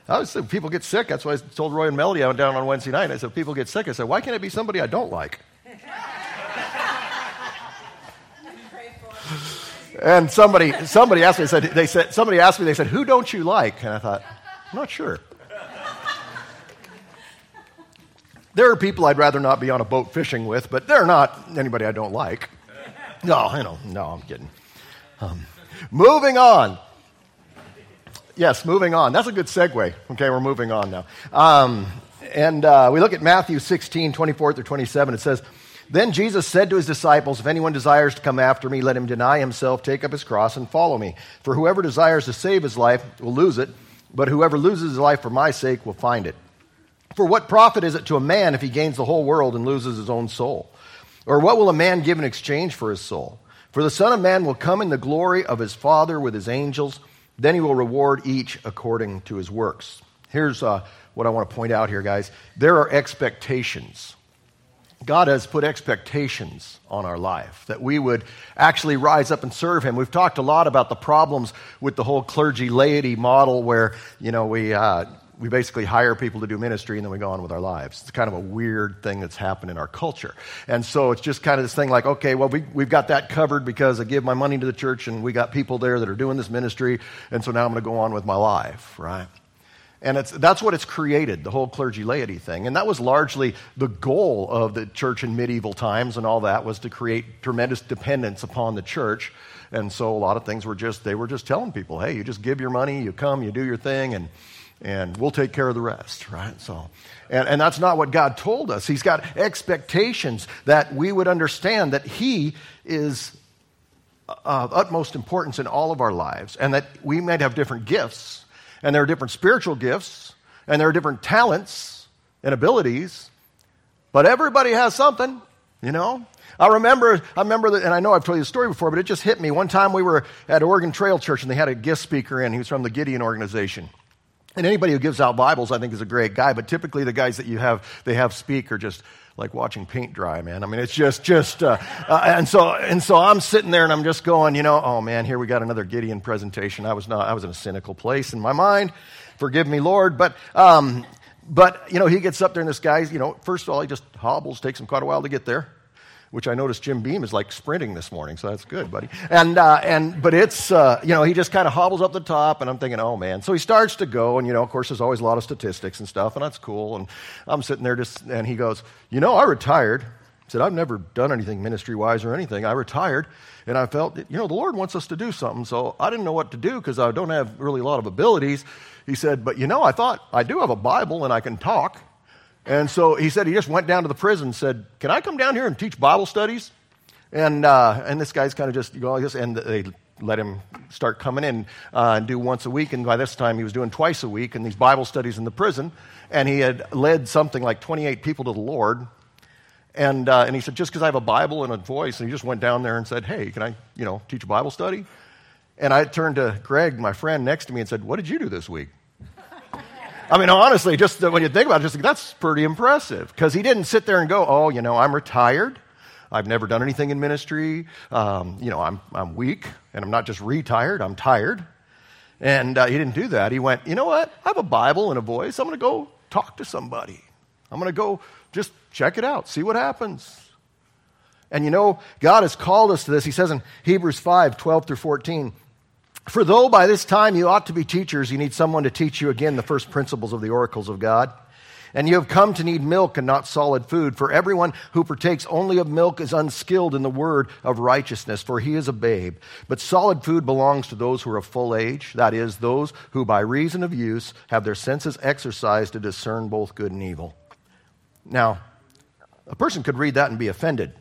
People get sick. That's why I told Roy and Melody I went down on Wednesday night. I said, people get sick. I said, why can't it be somebody I don't like? And somebody asked me, they said, who don't you like? And I thought, I'm not sure. There are people I'd rather not be on a boat fishing with, but they're not anybody I don't like. No, I'm kidding. Moving on. Yes, moving on. That's a good segue. Okay, we're moving on now. We look at Matthew 16, 24 through 27. It says, then Jesus said to his disciples, if anyone desires to come after me, let him deny himself, take up his cross, and follow me. For whoever desires to save his life will lose it, but whoever loses his life for my sake will find it. For what profit is it to a man if he gains the whole world and loses his own soul? Or what will a man give in exchange for his soul? For the Son of Man will come in the glory of his Father with his angels. Then he will reward each according to his works. Here's what I want to point out here, guys. There are expectations. God has put expectations on our life, that we would actually rise up and serve him. We've talked a lot about the problems with the whole clergy laity model where, we basically hire people to do ministry and then we go on with our lives. It's kind of a weird thing that's happened in our culture. And so it's just kind of this thing like, okay, well, we've got that covered because I give my money to the church and we got people there that are doing this ministry, and so now I'm going to go on with my life, right? And that's what it's created, the whole clergy laity thing. And that was largely the goal of the church in medieval times and all that, was to create tremendous dependence upon the church. And so a lot of things were just telling people, hey, you just give your money, you come, you do your thing, and we'll take care of the rest, right? So, and that's not what God told us. He's got expectations that we would understand that he is of utmost importance in all of our lives, and that we might have different gifts, and there are different spiritual gifts, and there are different talents and abilities, but everybody has something, I remember that, and I know I've told you the story before, but it just hit me. One time we were at Oregon Trail Church, and they had a guest speaker in. He was from the Gideon organization. And anybody who gives out Bibles, I think, is a great guy. But typically the guys that they have speak are just like watching paint dry, man. I mean, it's and so I'm sitting there and I'm just going, oh man, here we got another Gideon presentation. I was in a cynical place in my mind. Forgive me, Lord. But he gets up there and this guy, first of all, he just hobbles, takes him quite a while to get there, which I noticed Jim Beam is like sprinting this morning, so that's good, buddy. But it's, he just kind of hobbles up the top, and I'm thinking, oh, man. So he starts to go, and, of course, there's always a lot of statistics and stuff, and that's cool. And I'm sitting there and he goes, I retired. He said, I've never done anything ministry-wise or anything. I retired, and I felt, the Lord wants us to do something, so I didn't know what to do because I don't have really a lot of abilities. He said, but, I thought I do have a Bible, and I can talk. And so he said he just went down to the prison and said, can I come down here and teach Bible studies? And this guy's kind of just, and they let him start coming in and do once a week. And by this time he was doing twice a week in these Bible studies in the prison. And he had led something like 28 people to the Lord. And he said, just because I have a Bible and a voice. And he just went down there and said, hey, can I, teach a Bible study? And I turned to Greg, my friend next to me, and said, what did you do this week? I mean, honestly, just when you think about it, that's pretty impressive. Because he didn't sit there and go, I'm retired. I've never done anything in ministry. I'm weak, and I'm not just retired, I'm tired. And he didn't do that. He went, you know what? I have a Bible and a voice. I'm going to go talk to somebody. I'm going to go just check it out, see what happens. And God has called us to this. He says in Hebrews 5, 12 through 14, for though by this time you ought to be teachers, you need someone to teach you again the first principles of the oracles of God. And you have come to need milk and not solid food. For everyone who partakes only of milk is unskilled in the word of righteousness, for he is a babe. But solid food belongs to those who are of full age, that is, those who by reason of use have their senses exercised to discern both good and evil. Now, a person could read that and be offended.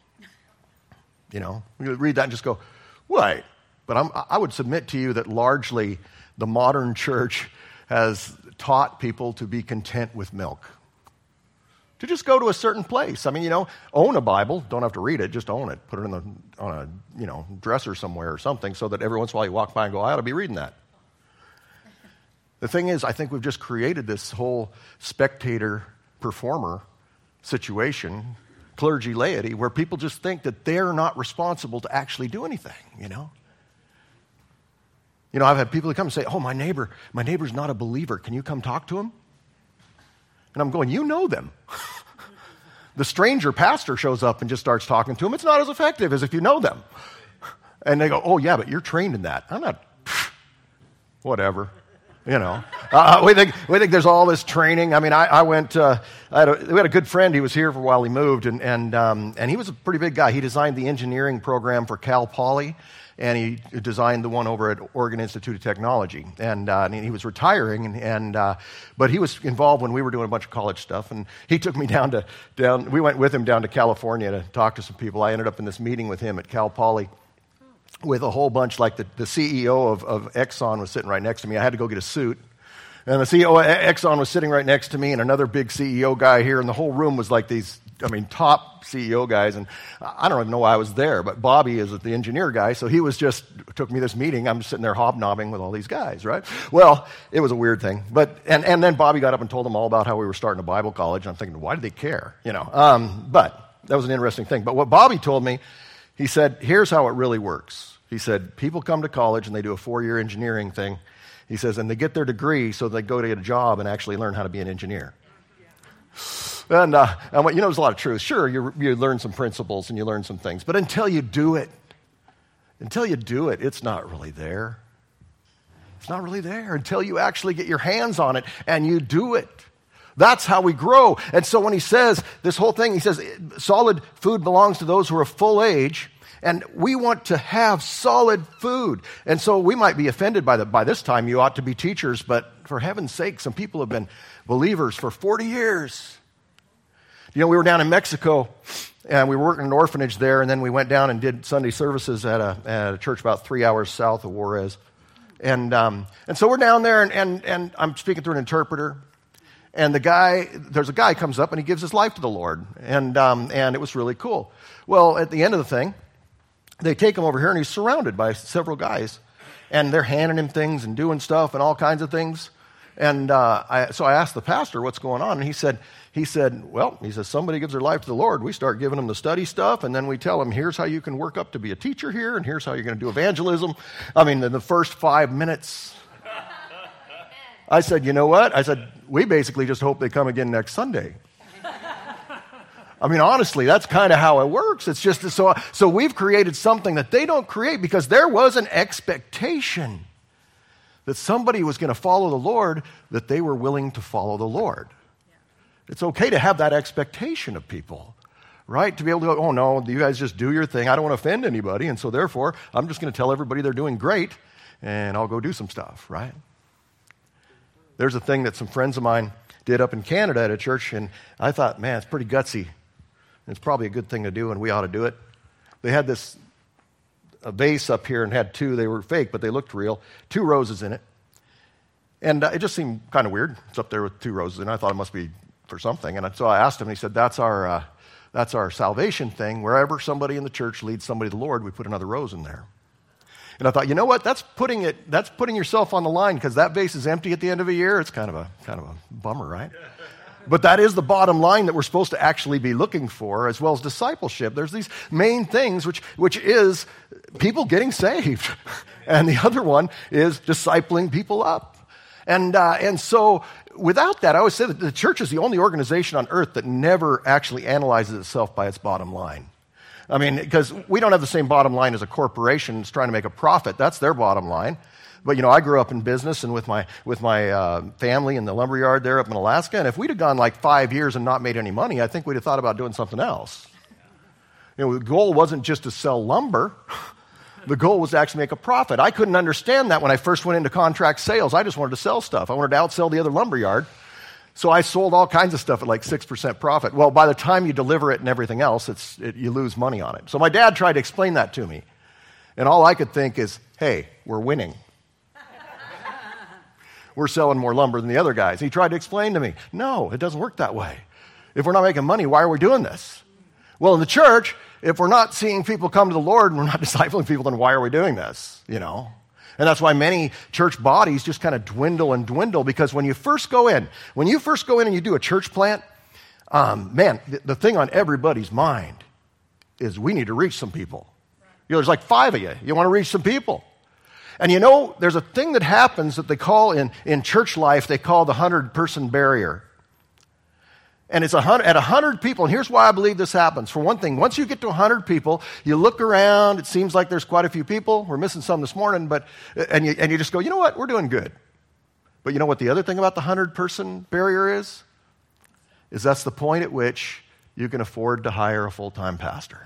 You could read that and just go, right. But I would submit to you that largely the modern church has taught people to be content with milk. To just go to a certain place. I mean, own a Bible. Don't have to read it. Just own it. Put it on a dresser somewhere or something so that every once in a while you walk by and go, I ought to be reading that. The thing is, I think we've just created this whole spectator-performer situation, clergy laity, where people just think that they're not responsible to actually do anything, You know, I've had people that come and say, oh, my neighbor's not a believer. Can you come talk to him? And I'm going, you know them. The stranger pastor shows up and just starts talking to them. It's not as effective as if you know them. And they go, oh, yeah, but you're trained in that. I'm not, whatever. You know, we think there's all this training. I mean, I went. We had a good friend. He was here for a while. He moved, and he was a pretty big guy. He designed the engineering program for Cal Poly, and he designed the one over at Oregon Institute of Technology. And he was retiring, but he was involved when we were doing a bunch of college stuff. And he took me down. We went with him down to California to talk to some people. I ended up in this meeting with him at Cal Poly, with a whole bunch, like the CEO of Exxon was sitting right next to me. I had to go get a suit. And the CEO of Exxon was sitting right next to me, and another big CEO guy here, and the whole room was like these, top CEO guys. And I don't even know why I was there, but Bobby is the engineer guy, so he took me to this meeting. I'm just sitting there hobnobbing with all these guys, right? Well, it was a weird thing. But and then Bobby got up and told them all about how we were starting a Bible college, and I'm thinking, why do they care? But that was an interesting thing. But what Bobby told me, he said, here's how it really works. He said, people come to college and they do a 4-year engineering thing. He says, and they get their degree so they go to get a job and actually learn how to be an engineer. And there's a lot of truth. Sure, you learn some principles and you learn some things. But until you do it, it's not really there. It's not really there until you actually get your hands on it and you do it. That's how we grow. And so when he says this whole thing, he says, solid food belongs to those who are of full age. And we want to have solid food. And so we might be offended by this time you ought to be teachers, but for heaven's sake, some people have been believers for 40 years. You know, we were down in Mexico, and we were working in an orphanage there, and then we went down and did Sunday services at a church about 3 hours south of Juarez. And so we're down there, and I'm speaking through an interpreter. And there's a guy comes up, and he gives his life to the Lord. And it was really cool. Well, at the end of the thing, they take him over here, and he's surrounded by several guys, and they're handing him things and doing stuff and all kinds of things. And so I asked the pastor what's going on, and he said, somebody gives their life to the Lord. We start giving them the study stuff, and then we tell them, here's how you can work up to be a teacher here, and here's how you're going to do evangelism. In the first 5 minutes, I said, you know what? I said, we basically just hope they come again next Sunday. Honestly, that's kind of how it works. It's just so we've created something that they don't create because there was an expectation that somebody was going to follow the Lord, that they were willing to follow the Lord. Yeah. It's okay to have that expectation of people, right? To be able to go, oh no, you guys just do your thing. I don't want to offend anybody, and so therefore, I'm just going to tell everybody they're doing great, and I'll go do some stuff, right? There's a thing that some friends of mine did up in Canada at a church, and I thought, man, it's pretty gutsy. It's probably a good thing to do, and we ought to do it. They had a vase up here and had two. They were fake, but they looked real. 2 roses in it. And it just seemed kind of weird. It's up there with 2 roses, and I thought it must be for something. And so I asked him, and he said, that's our salvation thing. Wherever somebody in the church leads somebody to the Lord, we put another rose in there. And I thought, you know what? That's putting yourself on the line, because that vase is empty at the end of a year. It's kind of a bummer, right? But that is the bottom line that we're supposed to actually be looking for, as well as discipleship. There's these main things, which is people getting saved. And the other one is discipling people up. And so without that, I always say that the church is the only organization on earth that never actually analyzes itself by its bottom line. Because we don't have the same bottom line as a corporation that's trying to make a profit. That's their bottom line. But, I grew up in business and with my family in the lumberyard there up in Alaska. And if we'd have gone like 5 years and not made any money, I think we'd have thought about doing something else. The goal wasn't just to sell lumber. The goal was to actually make a profit. I couldn't understand that when I first went into contract sales. I just wanted to sell stuff. I wanted to outsell the other lumberyard. So I sold all kinds of stuff at like 6% profit. Well, by the time you deliver it and everything else, you lose money on it. So my dad tried to explain that to me. And all I could think is, hey, we're winning. We're selling more lumber than the other guys. He tried to explain to me, no, it doesn't work that way. If we're not making money, why are we doing this? Well, in the church, if we're not seeing people come to the Lord and we're not discipling people, then why are we doing this? And that's why many church bodies just kind of dwindle and dwindle, because when you first go in and you do a church plant, the thing on everybody's mind is we need to reach some people. There's like 5 of you. You want to reach some people. And you know, there's a thing that happens that they call in church life, they call the 100-person barrier. And it's at 100 people, and here's why I believe this happens. For one thing, once you get to 100 people, you look around, it seems like there's quite a few people. We're missing some this morning, and you just go, you know what, we're doing good. But you know what the other thing about the 100-person barrier is? Is that's the point at which you can afford to hire a full-time pastor.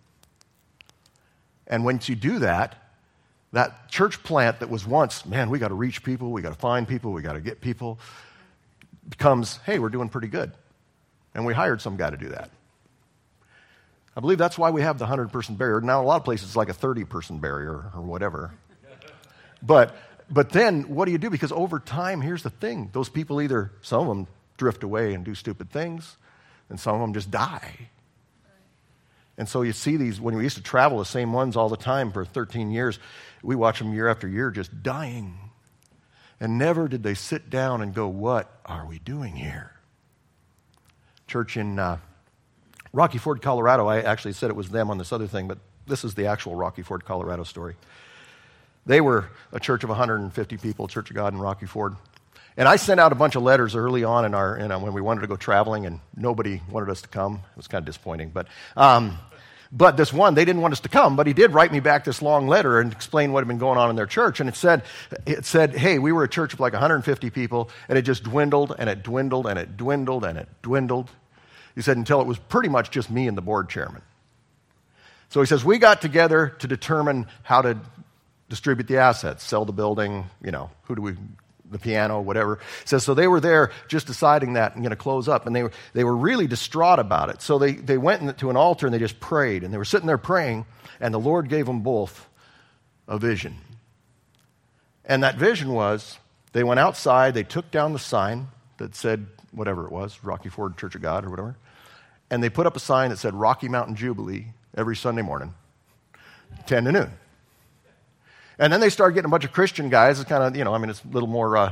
And once you do that church plant that was once, man, we got to reach people, we got to find people, we got to get people, becomes, hey, we're doing pretty good. And we hired some guy to do that. I believe that's why we have the 100-person barrier. Now, a lot of places it's like a 30-person barrier or whatever. But then what do you do? Because over time, here's the thing. Those people either, some of them drift away and do stupid things, and some of them just die. And so you see these, when we used to travel the same ones all the time for 13 years, we watch them year after year just dying. And never did they sit down and go, what are we doing here? Church in Rocky Ford, Colorado. I actually said it was them on this other thing, but this is the actual Rocky Ford, Colorado story. They were a church of 150 people, Church of God in Rocky Ford. And I sent out a bunch of letters early on when we wanted to go traveling, and nobody wanted us to come. It was kind of disappointing. But this one, they didn't want us to come, but he did write me back this long letter and explain what had been going on in their church. And it said, hey, we were a church of like 150 people, and it just dwindled, and it dwindled, and it dwindled, and it dwindled. He said, until it was pretty much just me and the board chairman. So he says, we got together to determine how to distribute the assets, sell the building, the piano, whatever. He says, so they were there just deciding that and going to close up. And they were really distraught about it. So they went to an altar and they just prayed. And they were sitting there praying, and the Lord gave them both a vision. And that vision was, they went outside, they took down the sign that said, whatever it was, Rocky Ford Church of God or whatever. And they put up a sign that said Rocky Mountain Jubilee every Sunday morning, 10 to noon. And then they started getting a bunch of Christian guys. It's kind of, it's a little more,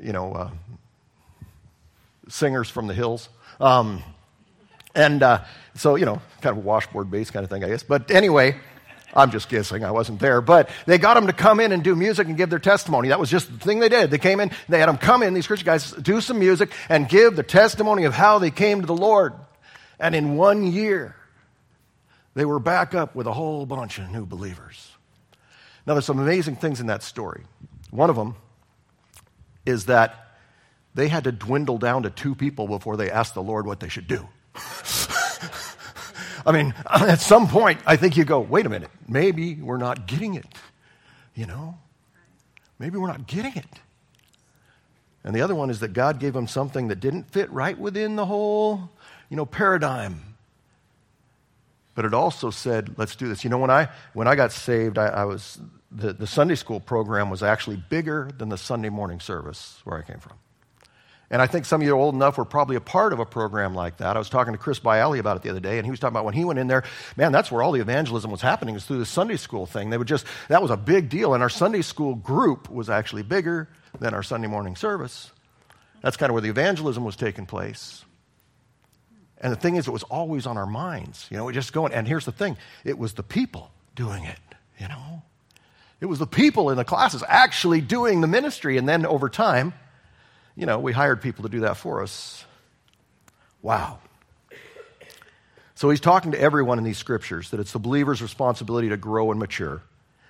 singers from the hills. So, kind of a washboard bass kind of thing, I guess. But anyway, I'm just guessing. I wasn't there. But they got them to come in and do music and give their testimony. That was just the thing they did. They came in, they had them come in, these Christian guys, do some music and give the testimony of how they came to the Lord. And in 1 year, they were back up with a whole bunch of new believers. Now, there's some amazing things in that story. One of them is that they had to dwindle down to 2 people before they asked the Lord what they should do. I mean, at some point, I think you go, wait a minute, maybe we're not getting it, Maybe we're not getting it. And the other one is that God gave them something that didn't fit right within the whole, paradigm. But it also said, let's do this. When I got saved, I was the Sunday school program was actually bigger than the Sunday morning service where I came from. And I think some of you are old enough were probably a part of a program like that. I was talking to Chris Bialy about it the other day, and he was talking about when he went in there, man, that's where all the evangelism was happening, was through the Sunday school thing. That was a big deal, and our Sunday school group was actually bigger than our Sunday morning service. That's kind of where the evangelism was taking place. And the thing is, it was always on our minds. We just going, and here's the thing, it was the people doing it, It was the people in the classes actually doing the ministry, and then over time, we hired people to do that for us. Wow. So he's talking to everyone in these scriptures that it's the believer's responsibility to grow and mature.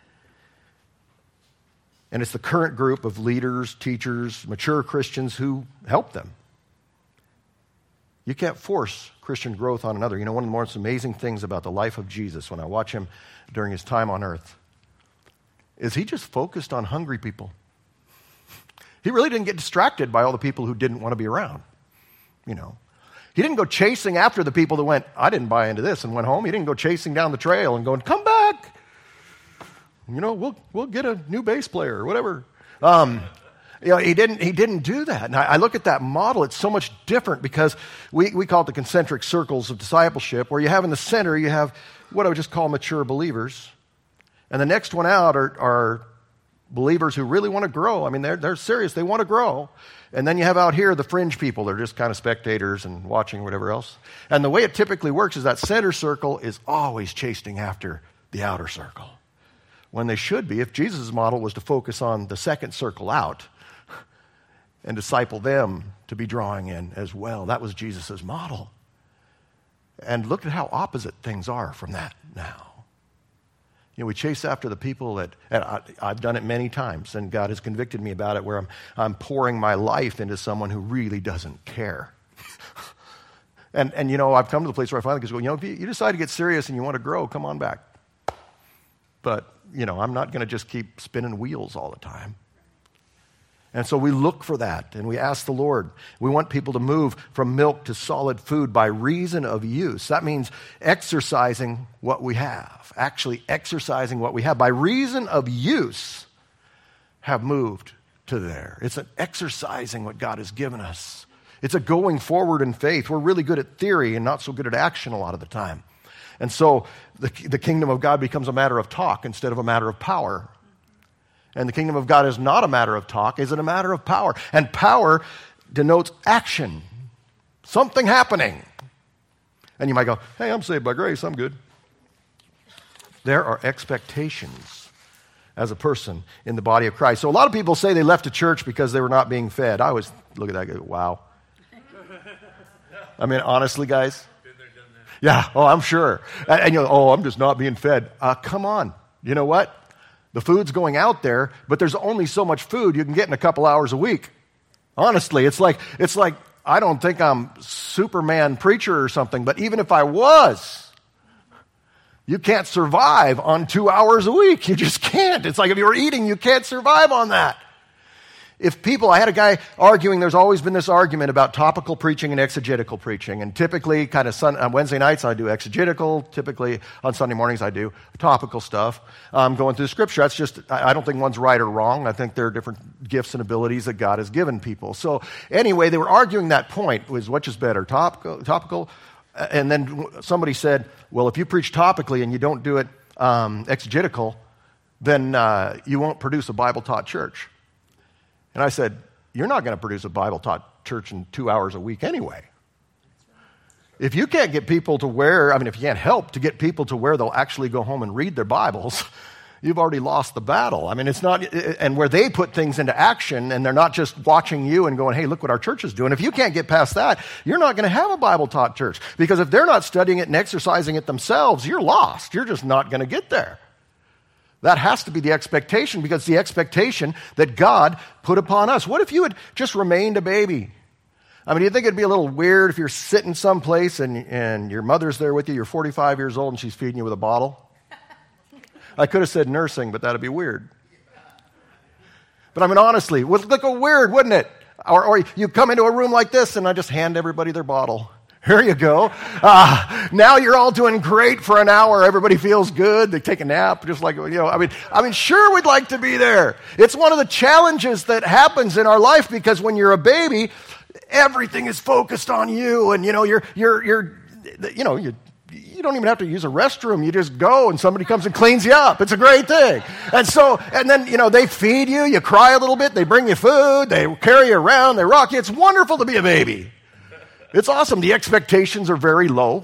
And it's the current group of leaders, teachers, mature Christians who help them. You can't force Christian growth on another. One of the most amazing things about the life of Jesus, when I watch him during his time on earth, is he just focused on hungry people. He really didn't get distracted by all the people who didn't want to be around. He didn't go chasing after the people that went, I didn't buy into this, and went home. He didn't go chasing down the trail and going, come back. We'll get a new bass player or whatever. He didn't do that. And I look at that model, it's so much different because we call it the concentric circles of discipleship, where you have in the center, you have what I would just call mature believers. And the next one out are believers who really want to grow. I mean, they're serious. They want to grow. And then you have out here the fringe people. They're just kind of spectators and watching whatever else. And the way it typically works is that center circle is always chasing after the outer circle. when they should be if Jesus' model was to focus on the second circle out and disciple them to be drawing in as well. That was Jesus' model. And look at how opposite things are from that now. You know, we chase after the people that, and I've done it many times, and God has convicted me about it, where I'm pouring my life into someone who really doesn't care. and you know, I've come to the place where I finally go, you know, if you decide to get serious and you want to grow, come on back. But, you know, I'm not going to just keep spinning wheels all the time. And so we look for that, and we ask the Lord. We want people to move from milk to solid food by reason of use. That means exercising what we have, actually exercising what we have. By reason of use, have moved to there. It's an exercising what God has given us. It's a going forward in faith. We're really good at theory and not so good at action a lot of the time. And so the kingdom of God becomes a matter of talk instead of a matter of power. And the kingdom of God is not a matter of talk, it's a matter of power. And power denotes action, something happening. And you might go, hey, I'm saved by grace, I'm good. There are expectations as a person in the body of Christ. So a lot of people say they left a church because they were not being fed. I always look at that and go, wow. I mean, honestly, guys. Yeah, oh, I'm sure. And you know, oh, I'm just not being fed. Come on. You know what? The food's going out there, but there's only so much food you can get in a couple hours a week. Honestly, it's like I don't think I'm Superman preacher or something, but even if I was, you can't survive on 2 hours a week. You just can't. It's like if you were eating, you can't survive on that. I had a guy arguing, there's always been this argument about topical preaching and exegetical preaching. And typically, on Wednesday nights, I do exegetical. Typically, on Sunday mornings, I do topical stuff. Going through Scripture. That's just, I don't think one's right or wrong. I think there are different gifts and abilities that God has given people. So anyway, they were arguing that point, was which is better, topical? And then somebody said, well, if you preach topically and you don't do it exegetical, then you won't produce a Bible-taught church. And I said, you're not going to produce a Bible-taught church in 2 hours a week anyway. If you can't get people to if you can't help to get people to where they'll actually go home and read their Bibles, you've already lost the battle. I mean, it's not, and where they put things into action and they're not just watching you and going, hey, look what our church is doing. If you can't get past that, you're not going to have a Bible-taught church. Because if they're not studying it and exercising it themselves, you're lost. You're just not going to get there. That has to be the expectation, because the expectation that God put upon us. What if you had just remained a baby? I mean, do you think it'd be a little weird if you're sitting someplace and your mother's there with you, you're 45 years old and she's feeding you with a bottle? I could have said nursing, but that'd be weird. But I mean, honestly, it would look weird, wouldn't it? Or you come into a room like this and I just hand everybody their bottle. Here you go. Now you're all doing great for an hour. Everybody feels good. They take a nap, just like, you know. I mean, sure, we'd like to be there. It's one of the challenges that happens in our life, because when you're a baby, everything is focused on you, and you know, you don't even have to use a restroom. You just go, and somebody comes and cleans you up. It's a great thing. And then, you know, they feed you. You cry a little bit. They bring you food. They carry you around. They rock you. It's wonderful to be a baby. It's awesome. The expectations are very low.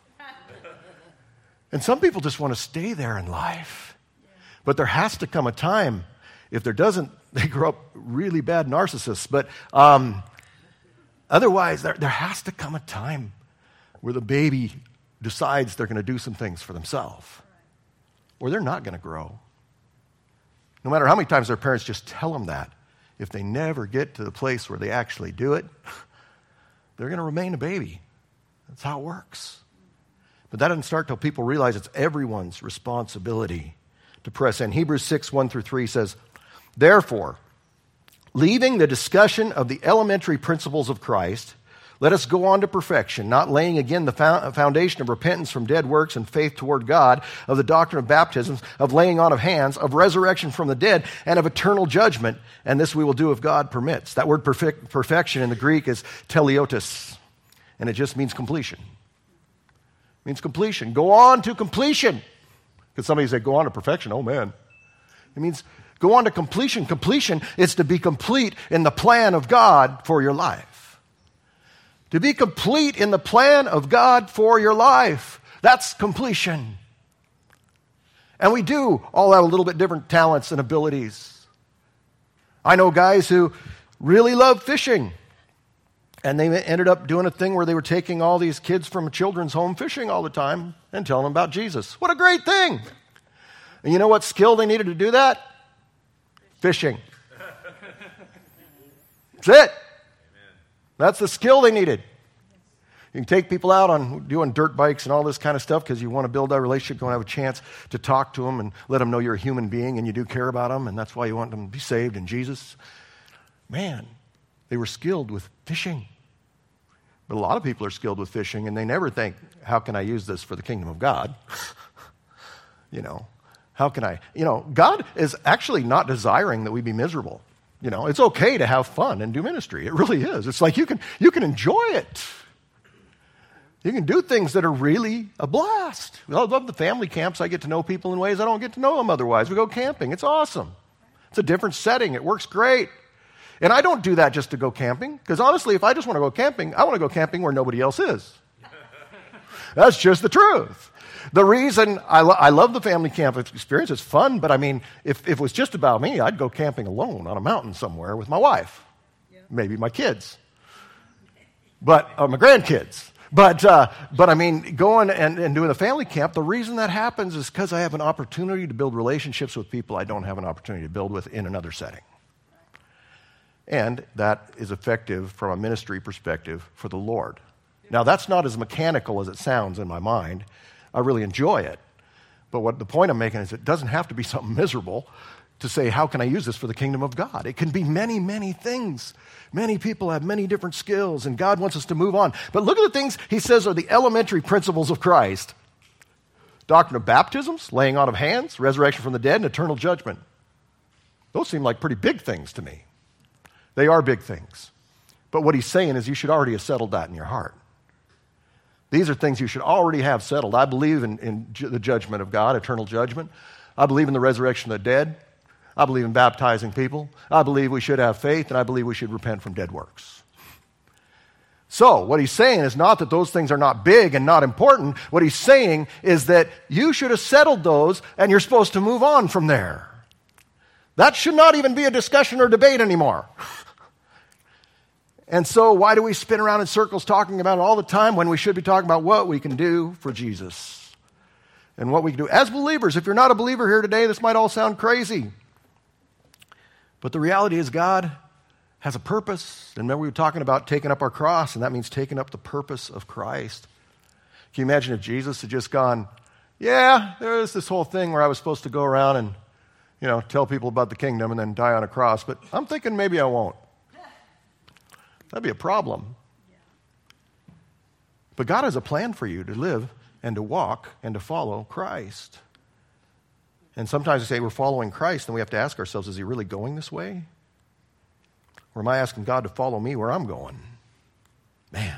And some people just want to stay there in life. But there has to come a time, if there doesn't, they grow up really bad narcissists. But otherwise, there has to come a time where the baby decides they're going to do some things for themselves, or they're not going to grow. No matter how many times their parents just tell them that, if they never get to the place where they actually do it, they're going to remain a baby. That's how it works. But that doesn't start till people realize it's everyone's responsibility to press in. Hebrews 6:1-3 says, therefore, leaving the discussion of the elementary principles of Christ, let us go on to perfection, not laying again the foundation of repentance from dead works and faith toward God, of the doctrine of baptisms, of laying on of hands, of resurrection from the dead, and of eternal judgment. And this we will do if God permits. That word perfection in the Greek is teleiotis, and it just means completion. It means completion. Go on to completion. Because somebody say, go on to perfection. Oh, man. It means go on to completion. Completion is to be complete in the plan of God for your life. To be complete in the plan of God for your life. That's completion. And we do all have a little bit different talents and abilities. I know guys who really love fishing. And they ended up doing a thing where they were taking all these kids from a children's home fishing all the time and telling them about Jesus. What a great thing. And you know what skill they needed to do that? Fishing. That's it. That's the skill they needed. You can take people out on doing dirt bikes and all this kind of stuff because you want to build that relationship, you want to have a chance to talk to them and let them know you're a human being and you do care about them, and that's why you want them to be saved in Jesus. Man, they were skilled with fishing. But a lot of people are skilled with fishing, and they never think, how can I use this for the kingdom of God? How can I? God is actually not desiring that we be miserable. It's okay to have fun and do ministry. It really is. It's like you can enjoy it. You can do things that are really a blast. I love the family camps. I get to know people in ways I don't get to know them otherwise. We go camping. It's awesome. It's a different setting. It works great. And I don't do that just to go camping, because honestly, if I just want to go camping, I want to go camping where nobody else is. That's just the truth. The reason I love the family camp experience, it's fun, but I mean, if it was just about me, I'd go camping alone on a mountain somewhere with my wife, maybe my kids, my grandkids. But I mean, going and doing a family camp, the reason that happens is because I have an opportunity to build relationships with people I don't have an opportunity to build with in another setting. And that is effective from a ministry perspective for the Lord. Now, that's not as mechanical as it sounds in my mind. I really enjoy it. But the point I'm making is it doesn't have to be something miserable to say, how can I use this for the kingdom of God? It can be many, many things. Many people have many different skills, and God wants us to move on. But look at the things he says are the elementary principles of Christ. Doctrine of baptisms, laying on of hands, resurrection from the dead, and eternal judgment. Those seem like pretty big things to me. They are big things. But what he's saying is you should already have settled that in your heart. These are things you should already have settled. I believe in the judgment of God, eternal judgment. I believe in the resurrection of the dead. I believe in baptizing people. I believe we should have faith, and I believe we should repent from dead works. So, what he's saying is not that those things are not big and not important. What he's saying is that you should have settled those, and you're supposed to move on from there. That should not even be a discussion or debate anymore. And so, why do we spin around in circles talking about it all the time when we should be talking about what we can do for Jesus? And what we can do as believers. If you're not a believer here today, this might all sound crazy. But the reality is God has a purpose. And remember we were talking about taking up our cross, and that means taking up the purpose of Christ. Can you imagine if Jesus had just gone, yeah, there's this whole thing where I was supposed to go around and, tell people about the kingdom and then die on a cross, but I'm thinking maybe I won't. That'd be a problem. But God has a plan for you to live and to walk and to follow Christ. And sometimes we say we're following Christ, and we have to ask ourselves, is he really going this way? Or am I asking God to follow me where I'm going? Man.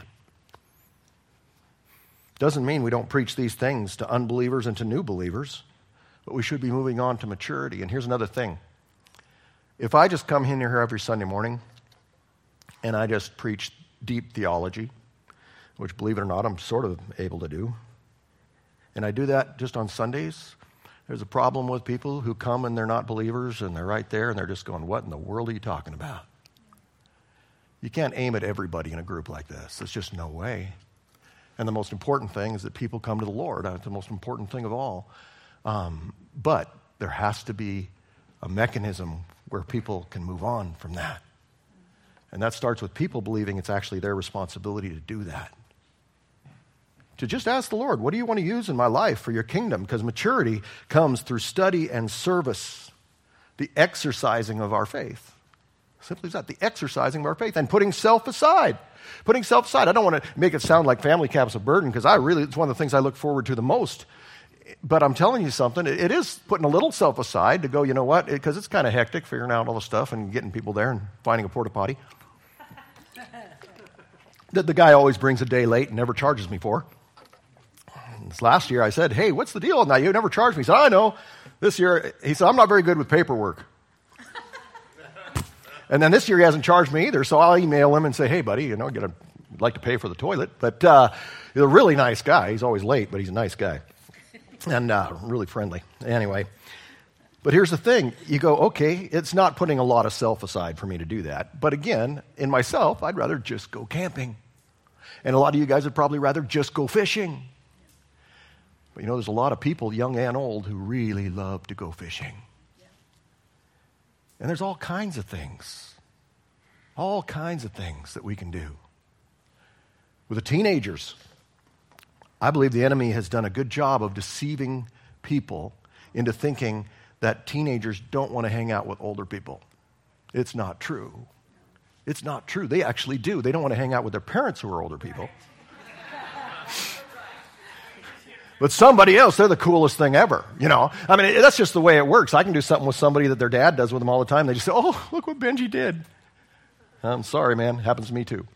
Doesn't mean we don't preach these things to unbelievers and to new believers, but we should be moving on to maturity. And here's another thing. If I just come in here every Sunday morning and I just preach deep theology, which, believe it or not, I'm sort of able to do, and I do that just on Sundays, there's a problem with people who come and they're not believers and they're right there and they're just going, what in the world are you talking about? You can't aim at everybody in a group like this. There's just no way. And the most important thing is that people come to the Lord. That's the most important thing of all. But there has to be a mechanism where people can move on from that. And that starts with people believing it's actually their responsibility to do that. To just ask the Lord, what do you want to use in my life for your kingdom? Because maturity comes through study and service, the exercising of our faith. Simply as that, the exercising of our faith and putting self aside. Putting self aside. I don't want to make it sound like family camp's a burden, because it's one of the things I look forward to the most. But I'm telling you something, it is putting a little self aside to go, you know what, because it's kind of hectic figuring out all the stuff and getting people there and finding a porta potty. The guy always brings a day late and never charges me for. This last year I said, hey, what's the deal? Now, you never charged me. He said, I know. This year, he said, I'm not very good with paperwork. And then this year he hasn't charged me either, so I'll email him and say, hey, buddy, you'd like to pay for the toilet. But he's a really nice guy. He's always late, but he's a nice guy. and really friendly. Anyway, but here's the thing. You go, okay, it's not putting a lot of self aside for me to do that. But again, in myself, I'd rather just go camping. And a lot of you guys would probably rather just go fishing. But you know, there's a lot of people, young and old, who really love to go fishing. And there's all kinds of things that we can do. With the teenagers, I believe the enemy has done a good job of deceiving people into thinking that teenagers don't want to hang out with older people. It's not true. It's not true. They actually do. They don't want to hang out with their parents who are older people. But somebody else, they're the coolest thing ever, you know. I mean, that's just the way it works. I can do something with somebody that their dad does with them all the time. They just say, oh, look what Benji did. I'm sorry, man. Happens to me too.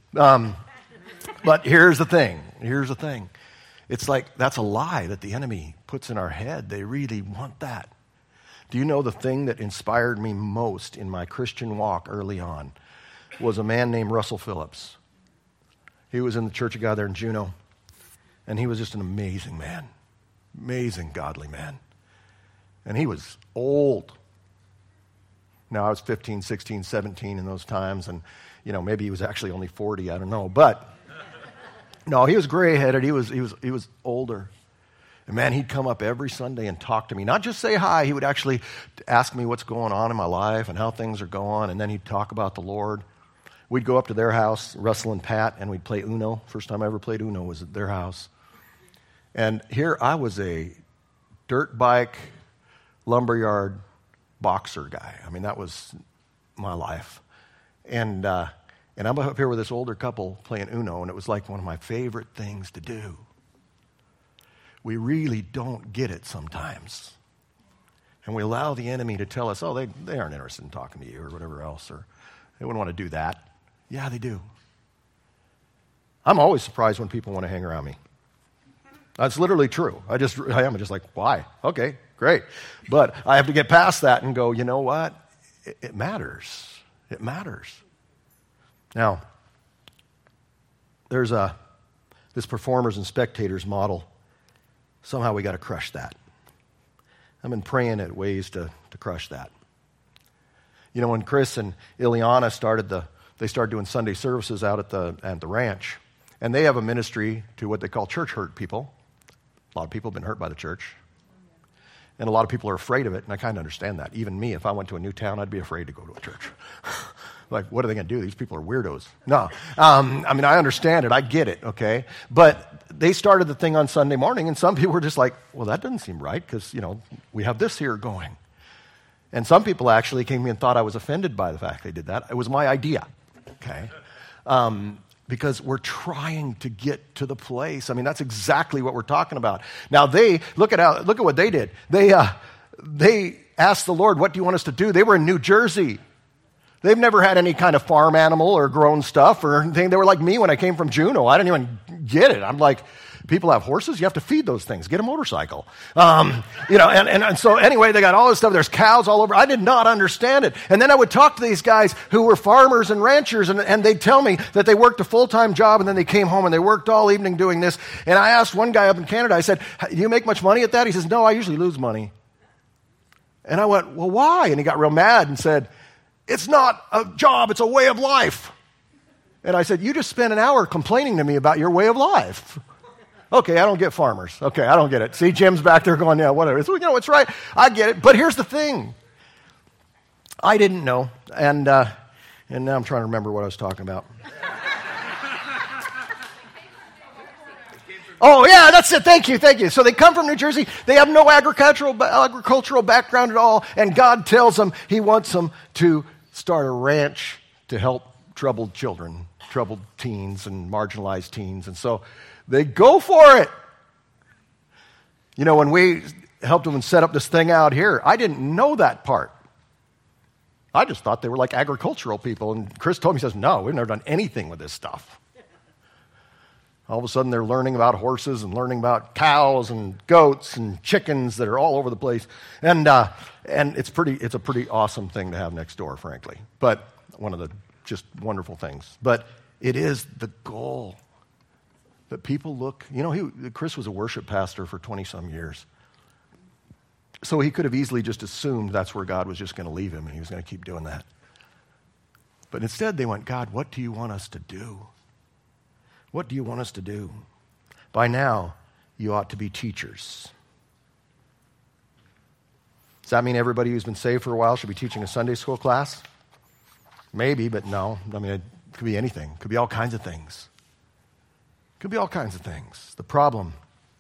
But here's the thing. It's like that's a lie that the enemy puts in our head. They really want that. Do you know the thing that inspired me most in my Christian walk early on was a man named Russell Phillips. He was in the Church of God there in Juneau. And he was just an amazing man, amazing godly man. And he was old. Now, I was 15, 16, 17 in those times, and, you know, maybe he was actually only 40, I don't know. But, no, he was gray-headed. He was older. And, man, he'd come up every Sunday and talk to me. Not just say hi. He would actually ask me what's going on in my life and how things are going, and then he'd talk about the Lord. We'd go up to their house, Russell and Pat, and we'd play Uno. First time I ever played Uno was at their house. And here I was a dirt bike, lumberyard boxer guy. I mean, that was my life. And I'm up here with this older couple playing Uno, and it was like one of my favorite things to do. We really don't get it sometimes. And we allow the enemy to tell us, oh, they aren't interested in talking to you or whatever else, or they wouldn't want to do that. Yeah, they do. I'm always surprised when people want to hang around me. That's literally true. I am just like, why? Okay, great. But I have to get past that and go, you know what? It matters. It matters. Now, there's this performers and spectators model. Somehow we got to crush that. I've been praying at ways to crush that. You know, when Chris and Ileana they started doing Sunday services out at the ranch, and they have a ministry to what they call church hurt people. A lot of people have been hurt by the church. And a lot of people are afraid of it, and I kind of understand that. Even me, if I went to a new town, I'd be afraid to go to a church. Like, what are they going to do? These people are weirdos. No. I mean, I understand it. I get it, okay? But they started the thing on Sunday morning, and some people were just like, well, that doesn't seem right because, you know, we have this here going. And some people actually came in and thought I was offended by the fact they did that. It was my idea, okay? Because we're trying to get to the place. I mean, that's exactly what we're talking about. Now, look at what they did. They asked the Lord, what do you want us to do? They were in New Jersey. They've never had any kind of farm animal or grown stuff or anything. They were like me when I came from Juneau. I didn't even get it. I'm like, people have horses? You have to feed those things. Get a motorcycle. You know, and so anyway, they got all this stuff. There's cows all over. I did not understand it. And then I would talk to these guys who were farmers and ranchers, and they'd tell me that they worked a full-time job, and then they came home, and they worked all evening doing this. And I asked one guy up in Canada, I said, do you make much money at that? He says, no, I usually lose money. And I went, well, why? And he got real mad and said, it's not a job, it's a way of life. And I said, you just spent an hour complaining to me about your way of life. Okay, I don't get farmers. Okay, I don't get it. See, Jim's back there going, yeah, whatever. You know, it's right. I get it. But here's the thing. I didn't know. And now I'm trying to remember what I was talking about. Oh, yeah, that's it. Thank you. So they come from New Jersey. They have no agricultural background at all. And God tells them he wants them to start a ranch to help troubled children, troubled teens and marginalized teens. And so they go for it. You know, when we helped them set up this thing out here, I didn't know that part. I just thought they were like agricultural people. And Chris told me, he says, no, we've never done anything with this stuff. All of a sudden, they're learning about horses and learning about cows and goats and chickens that are all over the place. And it's a pretty awesome thing to have next door, frankly. But one of the just wonderful things. But it is the goal that people look. You know, Chris was a worship pastor for 20-some years. So he could have easily just assumed that's where God was just going to leave him and he was going to keep doing that. But instead they went, God, what do you want us to do? What do you want us to do? By now, you ought to be teachers. Does that mean everybody who's been saved for a while should be teaching a Sunday school class? Maybe, but no. I mean, it could be anything. It could be all kinds of things. It could be all kinds of things. The problem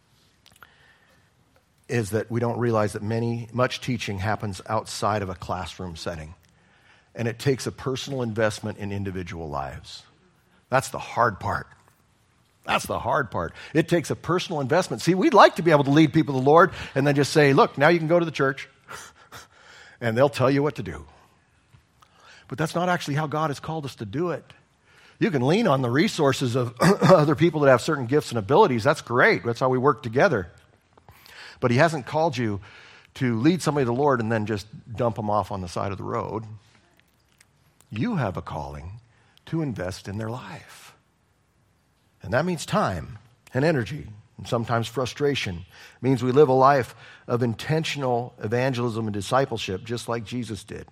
is that we don't realize that much teaching happens outside of a classroom setting. And it takes a personal investment in individual lives. That's the hard part. That's the hard part. It takes a personal investment. See, we'd like to be able to lead people to the Lord and then just say, look, now you can go to the church and they'll tell you what to do. But that's not actually how God has called us to do it. You can lean on the resources of other people that have certain gifts and abilities. That's great. That's how we work together. But he hasn't called you to lead somebody to the Lord and then just dump them off on the side of the road. You have a calling to invest in their life. And that means time and energy and sometimes frustration. It means we live a life of intentional evangelism and discipleship just like Jesus did.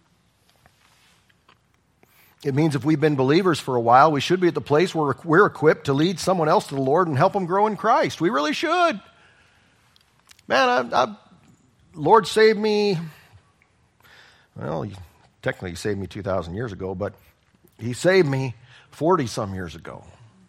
It means if we've been believers for a while, we should be at the place where we're equipped to lead someone else to the Lord and help them grow in Christ. We really should. Man, Lord saved me. Well, technically he saved me 2,000 years ago, but he saved me 40-some years ago.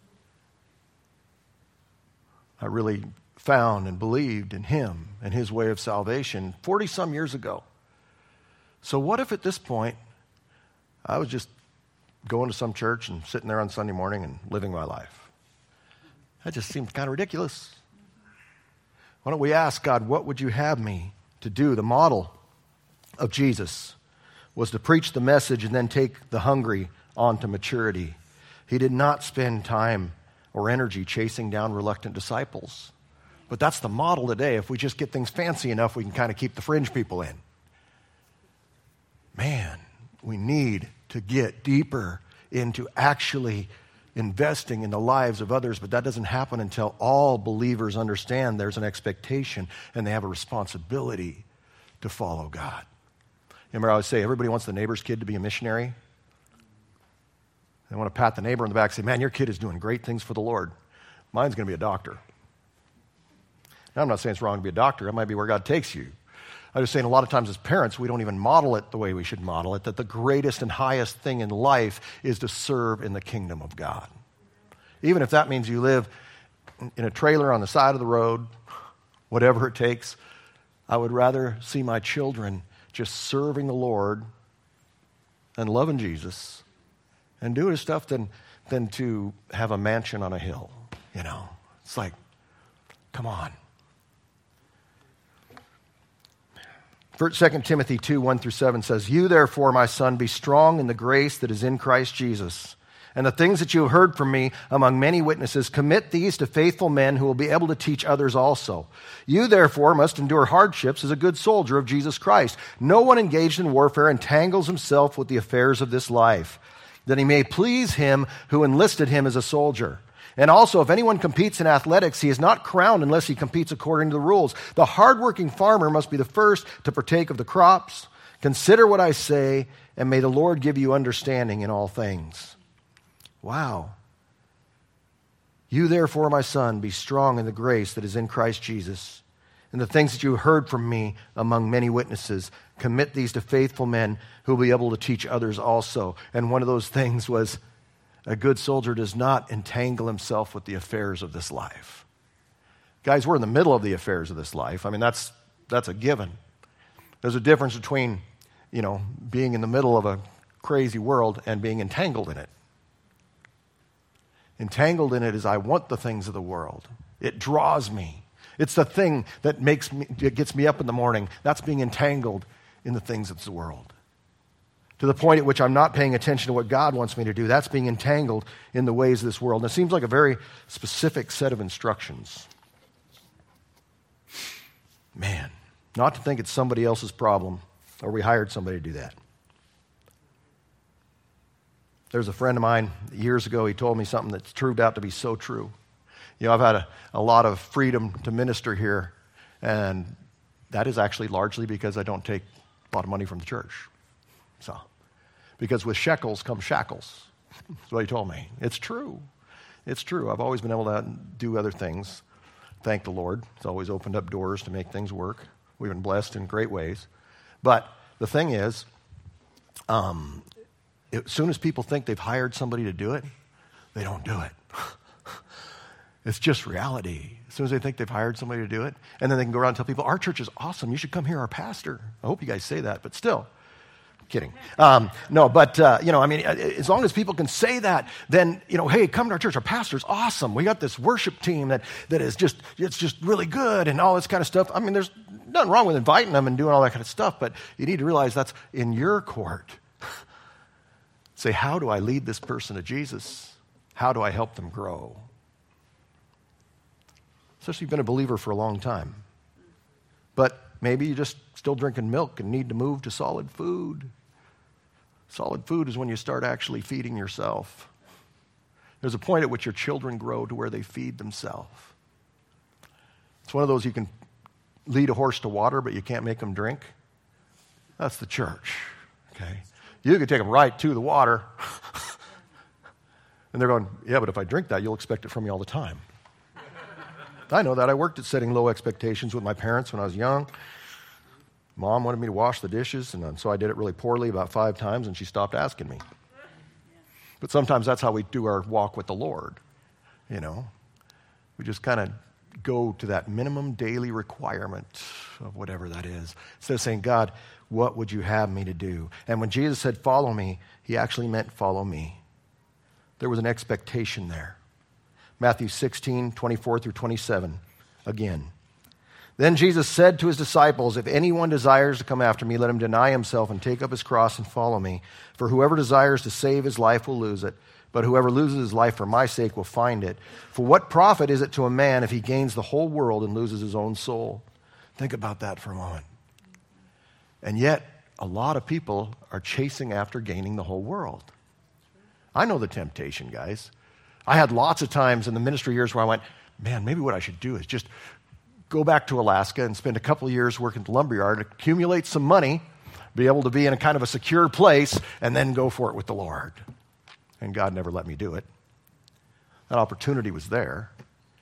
I really found and believed in him and his way of salvation 40-some years ago. So what if at this point I was just going to some church and sitting there on Sunday morning and living my life? That just seems kind of ridiculous. Why don't we ask God, what would you have me to do? The model of Jesus was to preach the message and then take the hungry on to maturity. He did not spend time or energy chasing down reluctant disciples. But that's the model today. If we just get things fancy enough, we can kind of keep the fringe people in. Man, we need to get deeper into actually investing in the lives of others, but that doesn't happen until all believers understand there's an expectation and they have a responsibility to follow God. Remember, I always say, everybody wants the neighbor's kid to be a missionary. They want to pat the neighbor in the back and say, man, your kid is doing great things for the Lord. Mine's going to be a doctor. Now, I'm not saying it's wrong to be a doctor. That might be where God takes you. I'm just saying a lot of times as parents, we don't even model it the way we should model it, that the greatest and highest thing in life is to serve in the kingdom of God. Even if that means you live in a trailer on the side of the road, whatever it takes, I would rather see my children just serving the Lord and loving Jesus and doing stuff than to have a mansion on a hill. You know, it's like, come on. 2 Timothy 2:1-7 says, you therefore, my son, be strong in the grace that is in Christ Jesus. And the things that you have heard from me among many witnesses, commit these to faithful men who will be able to teach others also. You therefore must endure hardships as a good soldier of Jesus Christ. No one engaged in warfare entangles himself with the affairs of this life, that he may please him who enlisted him as a soldier. And also, if anyone competes in athletics, he is not crowned unless he competes according to the rules. The hardworking farmer must be the first to partake of the crops. Consider what I say, and may the Lord give you understanding in all things. Wow. You therefore, my son, be strong in the grace that is in Christ Jesus. And the things that you heard from me among many witnesses, commit these to faithful men who will be able to teach others also. And one of those things was, a good soldier does not entangle himself with the affairs of this life. Guys, we're in the middle of the affairs of this life. I mean, that's a given. There's a difference between, being in the middle of a crazy world and being entangled in it. Entangled in it is I want the things of the world. It draws me. It's the thing that gets me up in the morning. That's being entangled in the things of the world. To the point at which I'm not paying attention to what God wants me to do. That's being entangled in the ways of this world. And it seems like a very specific set of instructions. Man, not to think it's somebody else's problem or we hired somebody to do that. There's a friend of mine years ago, he told me something that's turned out to be so true. I've had a lot of freedom to minister here, and that is actually largely because I don't take a lot of money from the church. So, because with shekels come shackles. That's what he told me. It's true. It's true. I've always been able to do other things. Thank the Lord. It's always opened up doors to make things work. We've been blessed in great ways. But the thing is, as soon as people think they've hired somebody to do it, they don't do it. It's just reality. As soon as they think they've hired somebody to do it, and then they can go around and tell people, our church is awesome. You should come hear our pastor. I hope you guys say that, but still. Kidding. No, but, as long as people can say that, then, hey, come to our church. Our pastor's awesome. We got this worship team that is it's just really good and all this kind of stuff. I mean, there's nothing wrong with inviting them and doing all that kind of stuff, but you need to realize that's in your court. Say, how do I lead this person to Jesus? How do I help them grow? Especially if you've been a believer for a long time. But maybe you're just still drinking milk and need to move to solid food. Solid food is when you start actually feeding yourself. There's a point at which your children grow to where they feed themselves. It's one of those you can lead a horse to water, but you can't make them drink. That's the church, okay? You can take them right to the water. And they're going, yeah, but if I drink that, you'll expect it from me all the time. I know that. I worked at setting low expectations with my parents when I was young. Mom wanted me to wash the dishes, and so I did it really poorly about 5 times, and she stopped asking me. But sometimes that's how we do our walk with the Lord, We just kind of go to that minimum daily requirement of whatever that is. Instead of saying, God, what would you have me to do? And when Jesus said, follow me, he actually meant follow me. There was an expectation there. Matthew 16, 24 through 27, again. Then Jesus said to his disciples, if anyone desires to come after me, let him deny himself and take up his cross and follow me. For whoever desires to save his life will lose it, but whoever loses his life for my sake will find it. For what profit is it to a man if he gains the whole world and loses his own soul? Think about that for a moment. And yet, a lot of people are chasing after gaining the whole world. I know the temptation, guys. I had lots of times in the ministry years where I went, man, maybe what I should do is just go back to Alaska and spend a couple of years working at the lumberyard, accumulate some money, be able to be in a kind of a secure place, and then go for it with the Lord. And God never let me do it. That opportunity was there.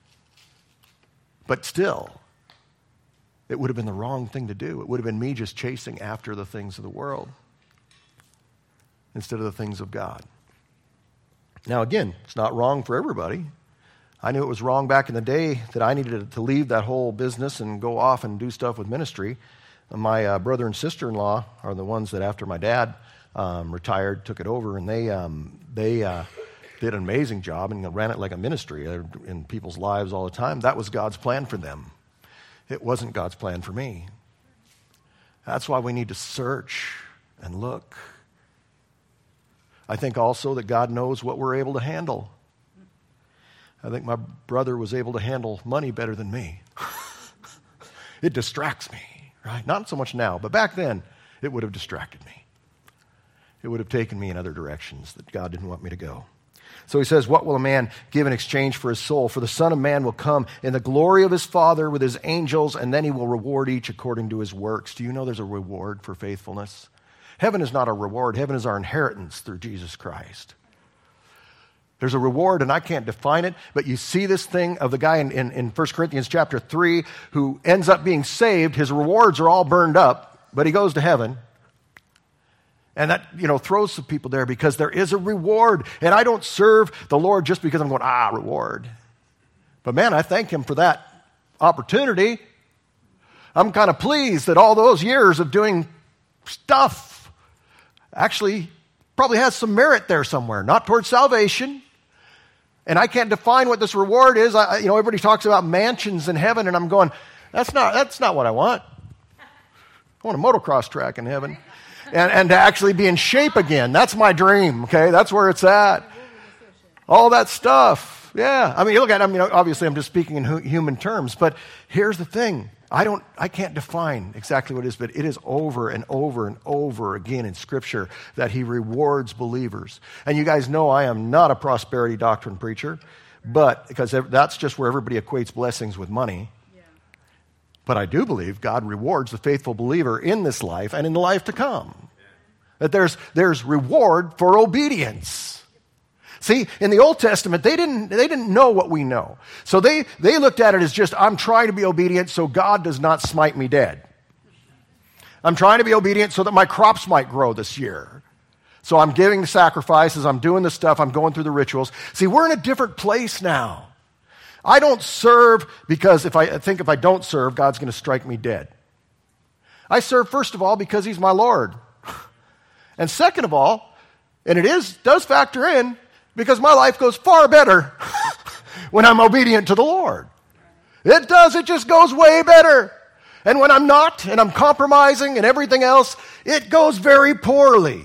But still, it would have been the wrong thing to do. It would have been me just chasing after the things of the world instead of the things of God. Now, again, it's not wrong for everybody. I knew it was wrong back in the day that I needed to leave that whole business and go off and do stuff with ministry. My brother and sister-in-law are the ones that after my dad retired, took it over, and they did an amazing job and ran it like a ministry in people's lives all the time. That was God's plan for them. It wasn't God's plan for me. That's why we need to search and look. I think also that God knows what we're able to handle. I think my brother was able to handle money better than me. It distracts me, right? Not so much now, but back then, it would have distracted me. It would have taken me in other directions that God didn't want me to go. So he says, what will a man give in exchange for his soul? For the Son of Man will come in the glory of his Father with his angels, and then he will reward each according to his works. Do you know there's a reward for faithfulness? Heaven is not a reward. Heaven is our inheritance through Jesus Christ. There's a reward, and I can't define it, but you see this thing of the guy in 1 Corinthians chapter 3 who ends up being saved. His rewards are all burned up, but he goes to heaven. And that, throws some people there because there is a reward. And I don't serve the Lord just because I'm going, reward. But man, I thank him for that opportunity. I'm kind of pleased that all those years of doing stuff actually probably has some merit there somewhere, not towards salvation. And I can't define what this reward is. Everybody talks about mansions in heaven, and I'm going, that's not what I want. I want a motocross track in heaven. And to actually be in shape again. That's my dream, okay? That's where it's at. All that stuff. Yeah. I mean, you look at it, obviously I'm just speaking in human terms, but here's the thing. I can't define exactly what it is, but it is over and over and over again in Scripture that he rewards believers. And you guys know I am not a prosperity doctrine preacher, but because that's just where everybody equates blessings with money. Yeah. But I do believe God rewards the faithful believer in this life and in the life to come. That there's reward for obedience. See, in the Old Testament, they didn't know what we know. So they looked at it as just, I'm trying to be obedient so God does not smite me dead. I'm trying to be obedient so that my crops might grow this year. So I'm giving the sacrifices, I'm doing the stuff, I'm going through the rituals. See, we're in a different place now. I don't serve because if I don't serve, God's going to strike me dead. I serve, first of all, because he's my Lord. And second of all, and does factor in, because my life goes far better when I'm obedient to the Lord. It does, it just goes way better. And when I'm not, and I'm compromising and everything else, it goes very poorly.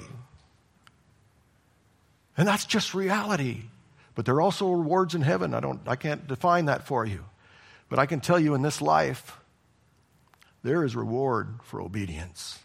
And that's just reality. But there are also rewards in heaven. I can't define that for you. But I can tell you in this life, there is reward for obedience.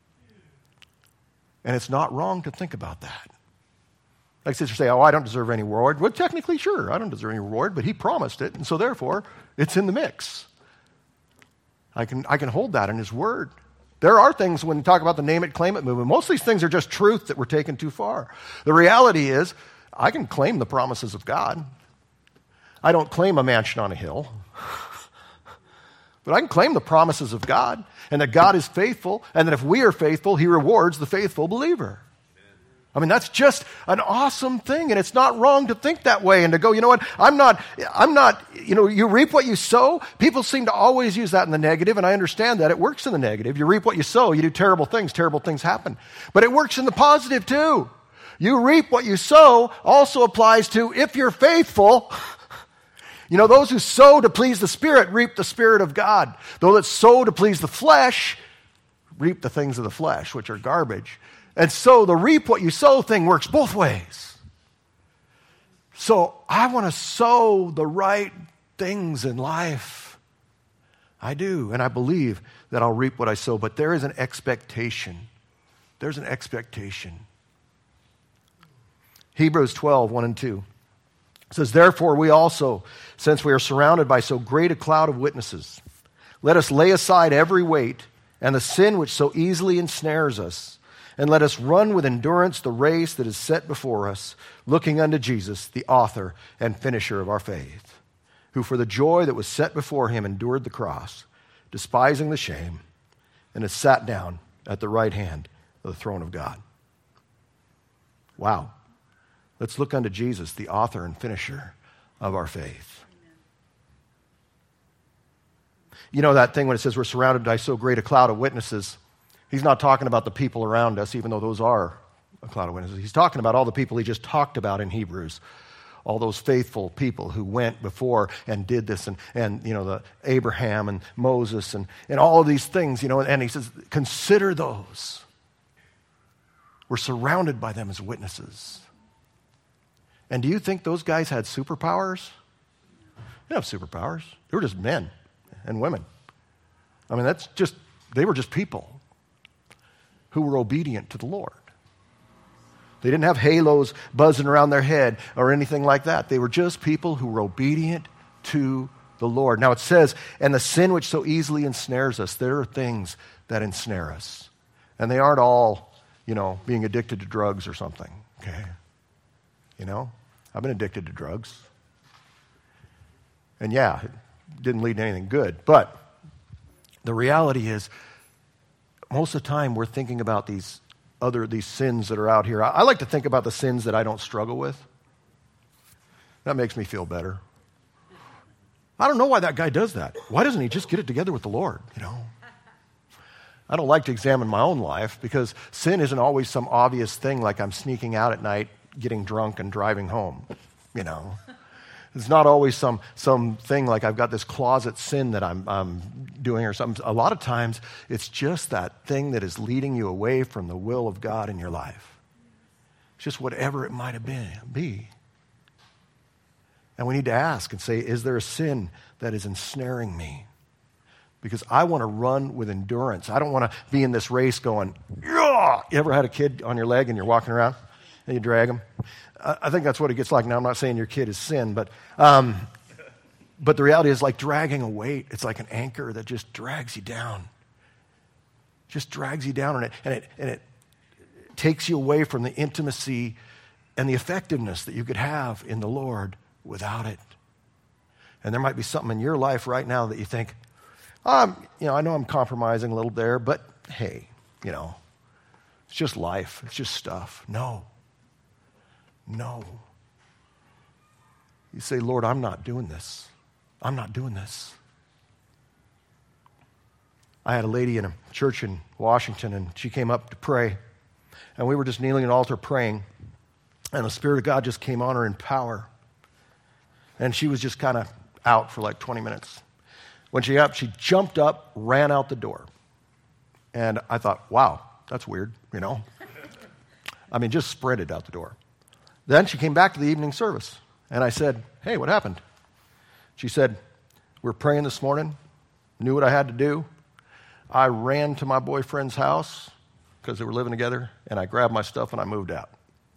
And it's not wrong to think about that. Like sisters say, I don't deserve any reward. Well, technically, sure, I don't deserve any reward, but he promised it, and so therefore, it's in the mix. I can hold that in his word. There are things when you talk about the name it, claim it movement. Most of these things are just truth that we're taken too far. The reality is, I can claim the promises of God. I don't claim a mansion on a hill. But I can claim the promises of God, and that God is faithful, and that if we are faithful, he rewards the faithful believer. I mean, that's just an awesome thing, and it's not wrong to think that way and to go, you know what, I'm not, you reap what you sow. People seem to always use that in the negative, and I understand that. It works in the negative. You reap what you sow. You do terrible things happen. But it works in the positive too. You reap what you sow also applies to if you're faithful. You know, those who sow to please the Spirit reap the Spirit of God. Those that sow to please the flesh reap the things of the flesh, which are garbage. And so the reap what you sow thing works both ways. So I want to sow the right things in life. I do, and I believe that I'll reap what I sow. But there is an expectation. There's an expectation. Hebrews 12, 1 and 2 says, therefore we also, since we are surrounded by so great a cloud of witnesses, let us lay aside every weight and the sin which so easily ensnares us, and let us run with endurance the race that is set before us, looking unto Jesus, the author and finisher of our faith, who for the joy that was set before him endured the cross, despising the shame, and has sat down at the right hand of the throne of God. Wow. Let's look unto Jesus, the author and finisher of our faith. You know that thing when it says we're surrounded by so great a cloud of witnesses? He's not talking about the people around us, even though those are a cloud of witnesses. He's talking about all the people he just talked about in Hebrews. All those faithful people who went before and did this, and you know, the Abraham and Moses and all of these things, you know, and he says, consider those. We're surrounded by them as witnesses. And do you think those guys had superpowers? They didn't have superpowers. They were just men and women. I mean, they were just people who were obedient to the Lord. They didn't have halos buzzing around their head or anything like that. They were just people who were obedient to the Lord. Now it says, and the sin which so easily ensnares us, there are things that ensnare us. And they aren't all, you know, being addicted to drugs or something, okay? You know, I've been addicted to drugs. And yeah, it didn't lead to anything good. But the reality is, most of the time we're thinking about these sins that are out here. I like to think about the sins that I don't struggle with. That makes me feel better. I don't know why that guy does that. Why doesn't he just get it together with the Lord, you know? I don't like to examine my own life because sin isn't always some obvious thing like I'm sneaking out at night, getting drunk and driving home, you know. It's not always some thing like I've got this closet sin that I'm doing or something. A lot of times it's just that thing that is leading you away from the will of God in your life. It's just whatever it might have be. And we need to ask and say, is there a sin that is ensnaring me? Because I want to run with endurance. I don't want to be in this race going, yeah! You ever had a kid on your leg and you're walking around and you drag them? I think that's what it gets like. Now, I'm not saying your kid is sin, but But the reality is like dragging a weight. It's like an anchor that just drags you down. Just drags you down, and it takes you away from the intimacy and the effectiveness that you could have in the Lord without it. And there might be something in your life right now that you think, I know I'm compromising a little there, but hey, it's just life. It's just stuff. No. You say, Lord, I'm not doing this. I'm not doing this. I had a lady in a church in Washington, and she came up to pray. And we were just kneeling at an altar praying. And the Spirit of God just came on her in power. And she was just kind of out for like 20 minutes. When she jumped up, ran out the door. And I thought, wow, that's weird, just sprinted out the door. Then she came back to the evening service. And I said, hey, what happened? She said, we're praying this morning, knew what I had to do. I ran to my boyfriend's house because they were living together, and I grabbed my stuff and I moved out.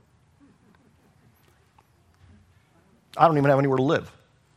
I don't even have anywhere to live.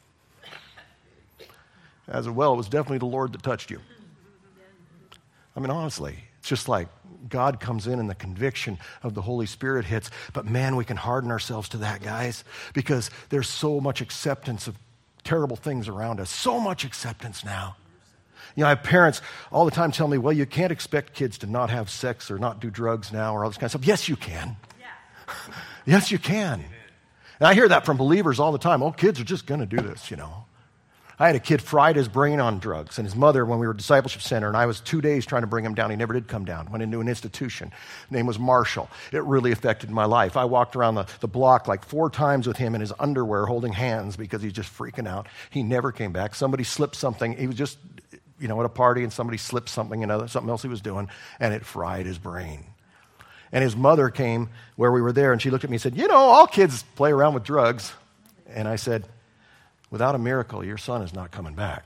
As well, it was definitely the Lord that touched you. Honestly, it's just like God comes in and the conviction of the Holy Spirit hits. But man, we can harden ourselves to that, guys, because there's so much acceptance of terrible things around us. So much acceptance now. I have parents all the time tell me, well, you can't expect kids to not have sex or not do drugs now or all this kind of stuff. Yes, you can. Yeah. Yes, you can. And I hear that from believers all the time. Oh, kids are just going to do this, I had a kid fried his brain on drugs, and his mother, when we were at discipleship center, and I was 2 days trying to bring him down. He never did come down. Went into an institution. His name was Marshall. It really affected my life. I walked around the block like 4 times with him in his underwear holding hands because he's just freaking out. He never came back. Somebody slipped something. He was just, at a party, and somebody slipped something, something else he was doing, and it fried his brain. And his mother came where we were there, and she looked at me and said, all kids play around with drugs. And I said, without a miracle, your son is not coming back.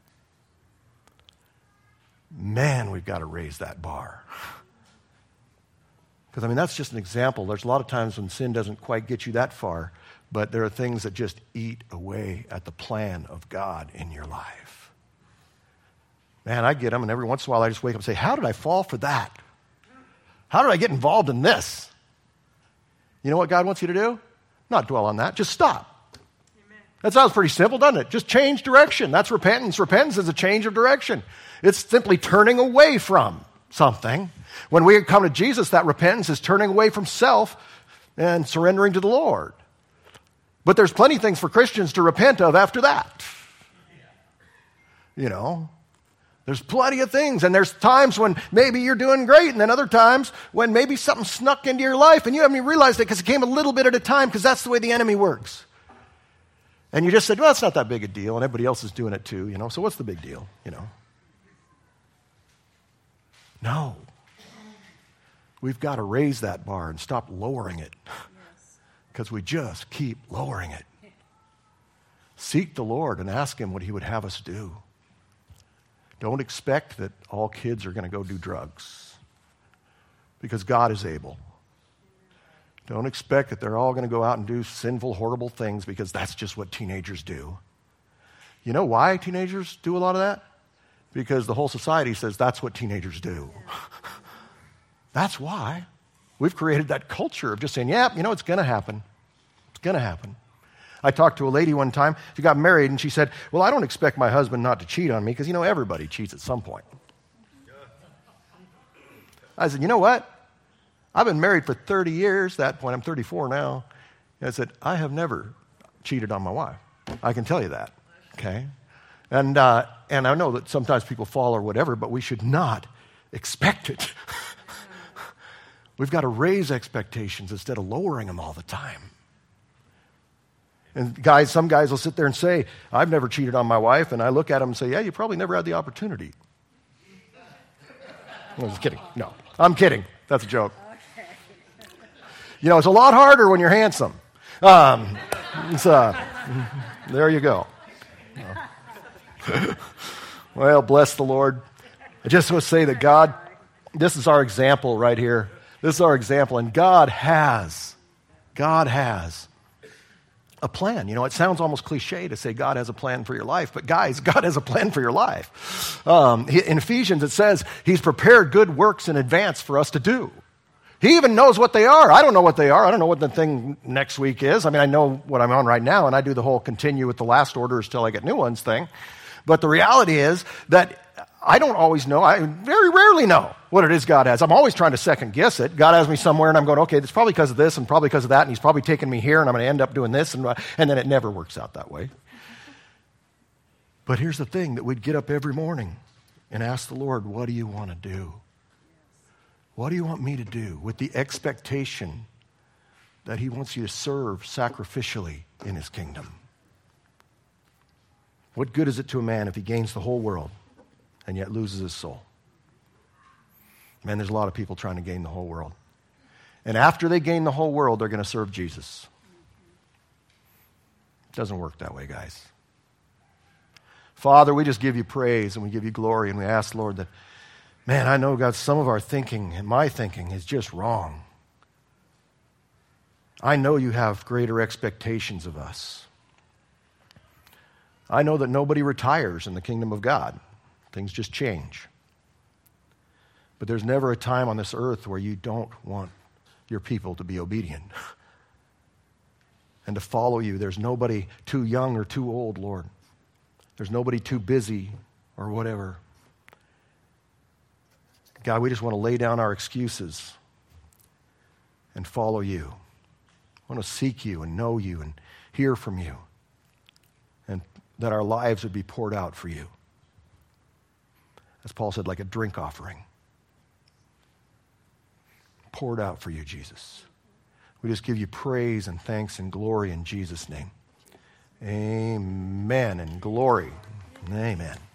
Man, we've got to raise that bar. Because, that's just an example. There's a lot of times when sin doesn't quite get you that far, but there are things that just eat away at the plan of God in your life. Man, I get them, and every once in a while I just wake up and say, how did I fall for that? How did I get involved in this? You know what God wants you to do? Not dwell on that. Just stop. That sounds pretty simple, doesn't it? Just change direction. That's repentance. Repentance is a change of direction. It's simply turning away from something. When we come to Jesus, that repentance is turning away from self and surrendering to the Lord. But there's plenty of things for Christians to repent of after that. There's plenty of things, and there's times when maybe you're doing great, and then other times when maybe something snuck into your life, and you haven't even realized it because it came a little bit at a time, because that's the way the enemy works. And you just said, well, it's not that big a deal, and everybody else is doing it too, so what's the big deal, No. We've got to raise that bar and stop lowering it, because we just keep lowering it. Seek the Lord and ask Him what He would have us do. Don't expect that all kids are going to go do drugs, because God is able. Don't expect that they're all going to go out and do sinful, horrible things, because that's just what teenagers do. You know why teenagers do a lot of that? Because the whole society says that's what teenagers do. That's why. We've created that culture of just saying, yeah, it's going to happen. It's going to happen. I talked to a lady one time. She got married, and she said, well, I don't expect my husband not to cheat on me, because, everybody cheats at some point. I said, you know what? I've been married for 30 years. At that point, I'm 34 now. And I said, I have never cheated on my wife. I can tell you that, okay? And I know that sometimes people fall or whatever, but we should not expect it. We've got to raise expectations instead of lowering them all the time. And some guys will sit there and say, I've never cheated on my wife, and I look at them and say, yeah, you probably never had the opportunity. I'm just kidding. No, I'm kidding. That's a joke. It's a lot harder when you're handsome. There you go. Well, bless the Lord. I just want to say that God, this is our example right here. This is our example. And God has a plan. You know, it sounds almost cliche to say God has a plan for your life, but guys, God has a plan for your life. In Ephesians, it says he's prepared good works in advance for us to do. He even knows what they are. I don't know what they are. I don't know what the thing next week is. I mean, I know what I'm on right now, and I do the whole continue with the last orders till I get new ones thing. But the reality is that I don't always know. I very rarely know what it is God has. I'm always trying to second guess it. God has me somewhere, and I'm going, okay, it's probably because of this and probably because of that, and he's probably taking me here, and I'm going to end up doing this, and then it never works out that way. But here's the thing, that we'd get up every morning and ask the Lord, what do you want to do? What do you want me to do? With the expectation that he wants you to serve sacrificially in his kingdom. What good is it to a man if he gains the whole world and yet loses his soul? Man, there's a lot of people trying to gain the whole world. And after they gain the whole world, they're going to serve Jesus. It doesn't work that way, guys. Father, we just give you praise and we give you glory, and we ask, Lord, that, man, I know, God, some of our thinking and my thinking is just wrong. I know you have greater expectations of us. I know that nobody retires in the kingdom of God. Things just change. But there's never a time on this earth where you don't want your people to be obedient and to follow you. There's nobody too young or too old, Lord. There's nobody too busy or whatever. God, we just want to lay down our excuses and follow you. I want to seek you and know you and hear from you, and that our lives would be poured out for you. As Paul said, like a drink offering. Poured out for you, Jesus. We just give you praise and thanks and glory in Jesus' name. Amen and glory. Amen.